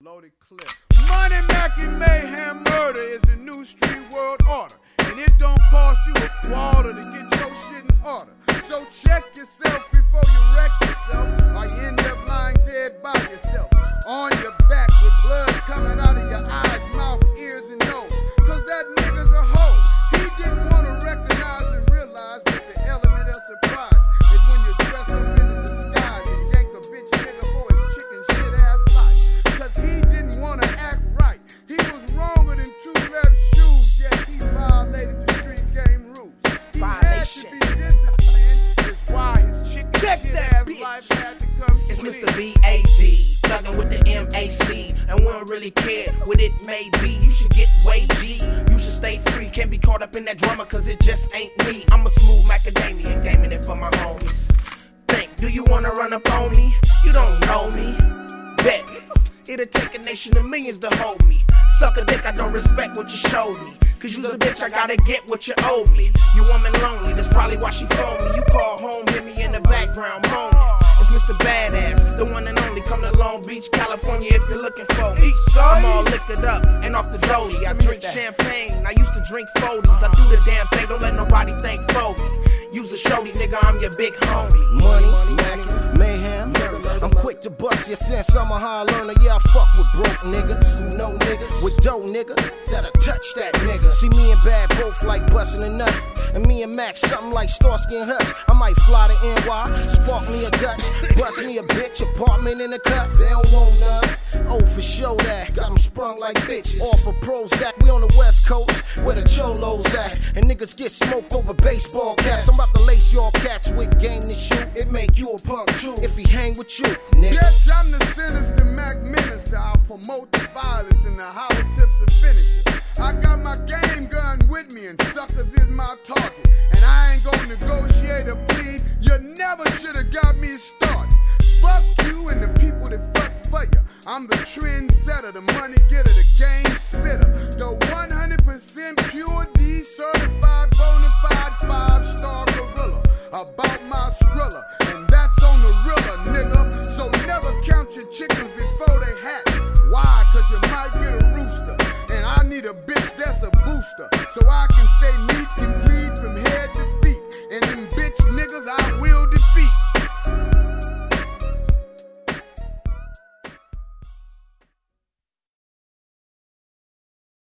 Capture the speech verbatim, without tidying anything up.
loaded clip. Money, Mac, and mayhem murder is the new street world order. And it don't cost you a quarter to get your shit in order. So check yourself before you wreck yourself, or you end up lying dead by yourself. On your back with blood coming out of your eyes, mouth, ears, and nose. Cause that nigga's a hoe. He didn't want to recognize and realize that the element of surprise is when you dress up in a disguise and yank a bitch nigga for his chicken shit ass life. Cause he didn't want to act right. He was wronger than two left shoes, yet he violated the street game rules. He Violation. had to be disciplined, is why his chicken Check shit that ass bitch. life had to come to It's an Mister end. B A D, thuggin' with the M A C, and we don't really care what it may be. You should get way G, you should stay free. Can't be caught up in that drama, cause it just ain't me. I'm a smooth macadamia and gaming it for my homies. Think, do you wanna run up on me? You don't know me. Bet, it'll take a nation of millions to hold me. Suck a dick, I don't respect what you showed me. Cause you's a bitch, I gotta get what you owe me. You woman lonely, that's probably why she phoned me. You call home, hear me in the background moaning. It's Mister Badass, the one and only. Come to Long Beach, California if you're looking for me. I'm all liquored up and off the Zodi. I drink champagne, I used to drink forties. I do the damn thing, don't let nobody think for me. Use a shorty, nigga, I'm your big homie. Money, Mac, mayhem, I'm quick to bust your sense, I'm a high learner. Yeah, I fuck with broke niggas, who know niggas, with dough nigga, that'll touch that nigga. See me and Bad both like bustin' a nut, and me and Mac something like Starsky and Hutch. I might fly to N Y, spark me a Dutch, bust me a bitch, apartment in the cut, they don't want none. Oh, for sure that, got them sprung like bitches. Off of Prozac, we on the west coast, where the cholos at, and niggas get smoked over baseball caps. I'm about to lace y'all cats with game to shoot, it make you a punk too, if he hang with you, nigga. Yes, I'm the sinister Mac Minister. I'll promote the violence and the hollow tips and finishes. I got my game gun with me and suckers is my target. And I ain't gonna negotiate a plea. You never should've got me started. Fuck you and the people that fuck for you. I'm the trendsetter, the money getter, the game spitter. The one hundred percent pure D certified bona fide five-star gorilla. About my Skrilla, and that's on the rilla, nigga. So never count your chickens before they hatch. Why? Cause you might get a rooster, and I need a bitch that's a booster, so I can stay neat